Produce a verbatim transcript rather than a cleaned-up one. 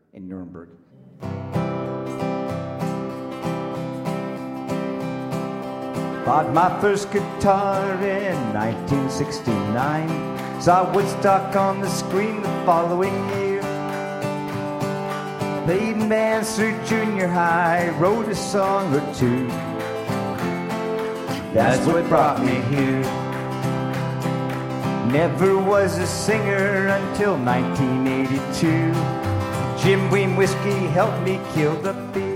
in Nuremberg. Bought my first guitar in nineteen sixty-nine. Saw Woodstock on the screen the following year. Played in bands through junior high, wrote a song or two. That's what brought me here. Never was a singer until nineteen eighty-two. Jim Beam whiskey helped me kill the fear.